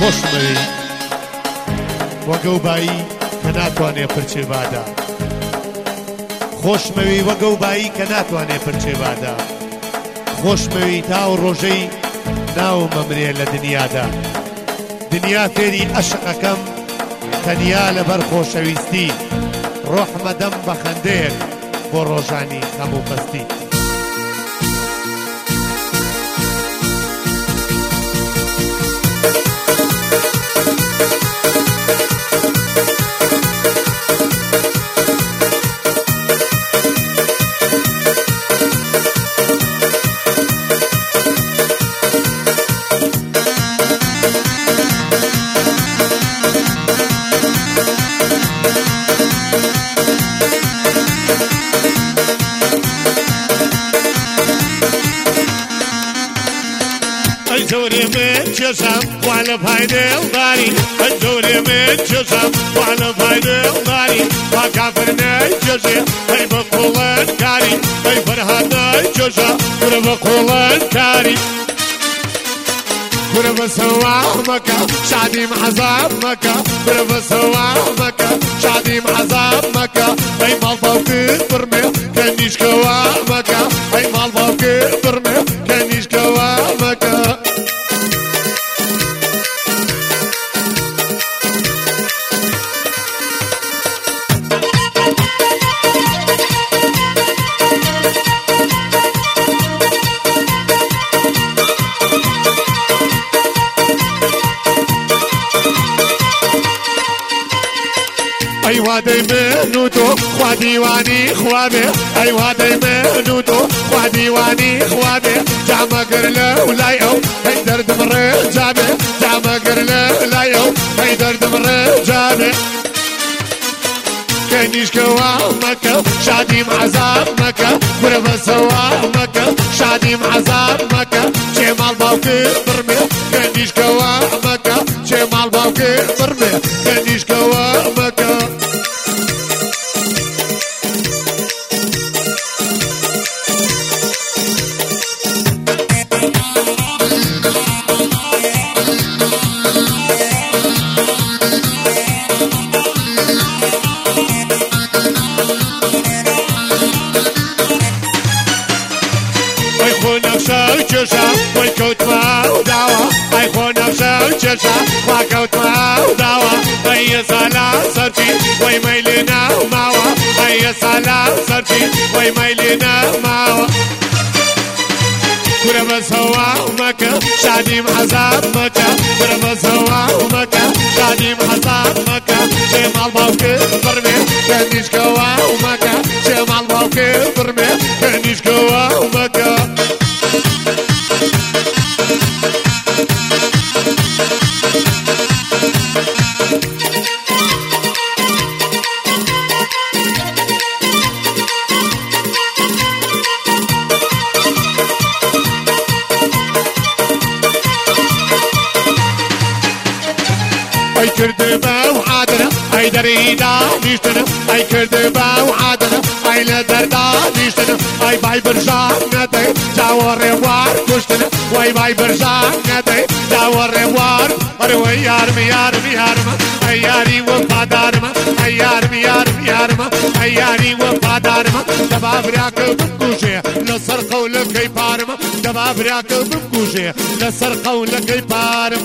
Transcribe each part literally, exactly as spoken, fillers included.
خۆشمەوی وەگە و بایی کە ناتوانێ پرچێ بادا خۆشمەوی وەگە و بایی کە ناتوانێ پرچێ بادا خۆشمەوی تا و ڕۆژەی ناو مەمرێ لە دنیادا دنیا فێری ئەشقەکەم تەنیا لەبەر خۆشەویستی ڕۆحمەدەم بە خەندەیەک بۆ ڕۆژانی هەموو بەستی زوري من جسم وعلى فايدة الغاري زوري من جسم وعلى فايدة الغاري وكافرنا الجزء هاي بقول الكاري هاي فرهانا الجزء ولا بقول الكاري ولا بسوا مكة شعدي معذاب مكة ولا بسوا مكة شعدي معذاب مكة هاي مال فوق برمي كانيش كوا مكة هاي مال فوق برمي كانيش كوا مكة أيوة دايمنوتو خوا ديواني خوابي أيوة دايمنوتو خوا ديواني خوابي جامع قرلا ولايو هاي درد مرة جابي جامع قرلا ولايو هاي درد مرة جابي كانيش كوا مكة شادي معذاب مكة وربا سوا مكة شادي معذاب مكة شي مال باوكي برمي كانيش كوا مكة شي مال باوكي برمي كانيش كوا مكة جشا والكوت ما ودعوة أيخونا وشا جشا وكوت ما ودعوة هيا صلاة صرتي ويميلنا ومعوة هيا صلاة صرتي ويميلنا ومعوة وربا سوا ومكة شادي معذاب مكة وربا سوا ومكة شادي معذاب مكة شي مال باوكي برمي كانيش كوا ومكة شي مال باوكي برمي كانيش كوا ومكة أي كردبا وعادنا أي دريدا نيشتنا أي كردبا وعادنا أي لدردا نيشتنا أي باي برجان ندي جاور روار كشتنا واي باي برجان ندي جاور روار أروي يارم يارم يارم أي ياري وفادارم أي يارم يارم يارم أي ياري وفادارم دباب رياك بمكوشي لسر قولك أي بارم دباب رياك بمكوشي لسر قولك أي بارم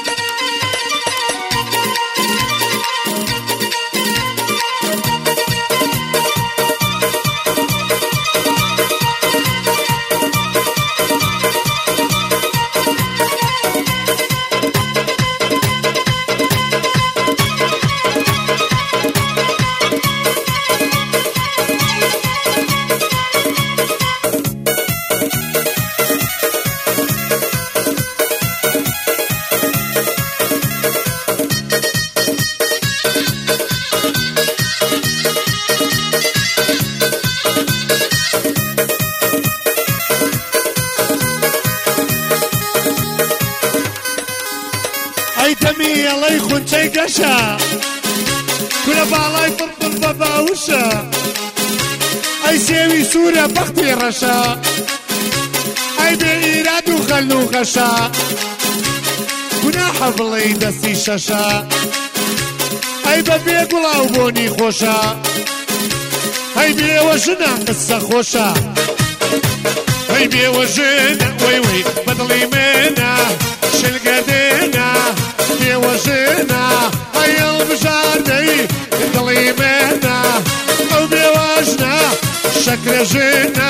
دمي الله يخون شي قشا كل بالاي فرفر بباوشا اي سيوي سورة بختي رشا اي بإيراد وخلو خشا گوناحە بڵێ دەستی شەشە ئەی بە بێگوڵاو بۆنی خۆشە ئەی بێوە ژنە قسە خۆشە ئەی بێوە ژنە وەی وەی بەدڵی منە شلگەدێنە بێوە ژنە ئەی هەڵبژاردەی دڵی منە ئەو بێوە ژنە شەکرە ژنە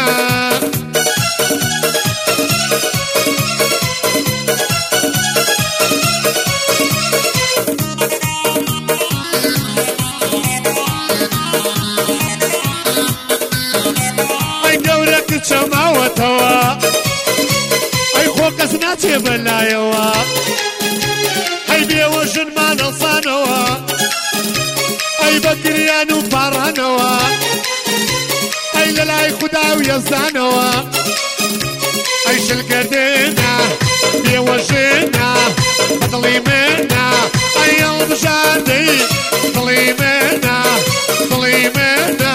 چەماوەتەوە ئەی خۆ کەس ناچێ بەلایەوە ئەی بێوە ژنمان هەڵسانەوە ئەی بە گریان و پاڕانەوە ئەی لە لای خودا و یەزدانەوە ئەی شلگەردێنە بێوە ژنە بەدڵی منە ئەی هەڵبژاردەی دڵی منە دڵی منە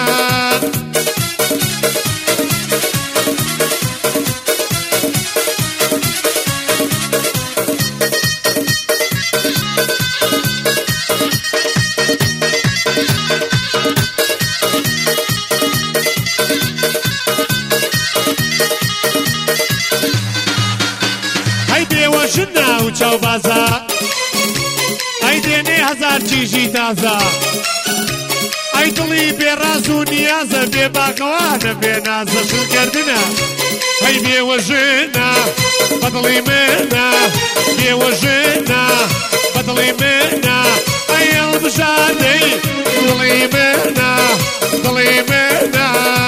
چاو بازا ئەی دێنێ هەزار چیژی تازە ئەی دڵی بێڕاز و نیازە بێ باقەوانە بێ نازە شلگەردنە ئەی بێوە ژنە بەدڵی منە بێوە ژنە بەدڵی منە ئەی هەڵبژاردەی دڵی منە دڵی منە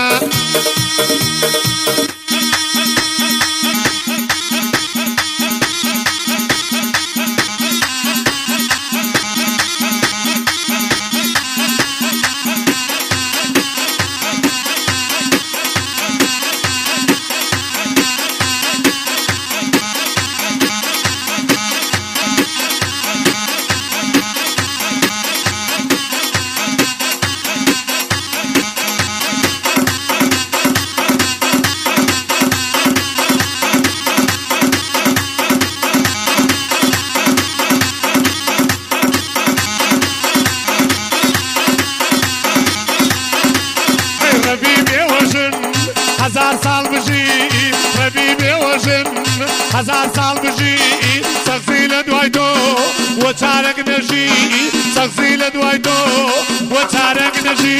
هزار سال بژی ڕەبی بێوە ژن هزار سال بژی سەخسی لە دوای تۆ وە چارەک نەژی سەخسی لە دوای تۆ وە چارەک نەژی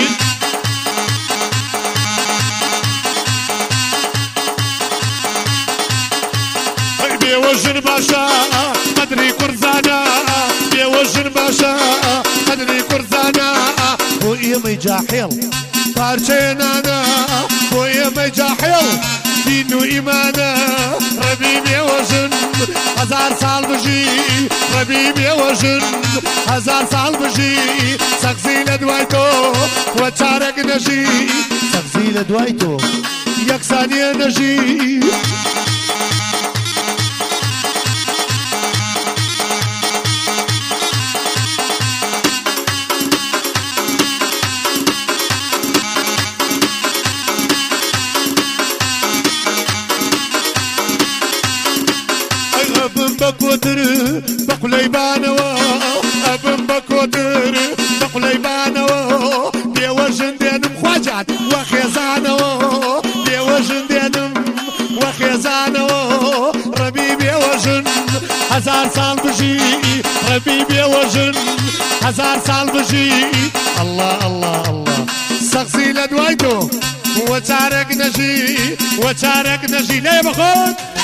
بێوە ژن باشە قەدری کوڕزانە بێوە ژن باشە قەدری کوڕزانە بۆ ئێمەی جاحێڵ پارچەیە نانە بۆ ئێمەی جاحێڵ دین و ئیمانە ڕەبی بێوە ژن هەزار ساڵ بژی ڕەبی بێوە ژن هەزار ساڵ بژی سەخسی لە دوای تۆ وە چارەک نەژی سەخسی لە دوای تۆ یەک سانیە نەژی بكوتر بقليبانوا ابن بكوتر بقليبانوا بيوجن دينم خواجات وخيزانوا بيوجن دينم وخيزانوا ربي بيوجن هزار سال بجي ربي بيوجن هزار سال بجي الله الله الله سقسي لدوايتو وتارك نجي وتارك نجي ليه بخوت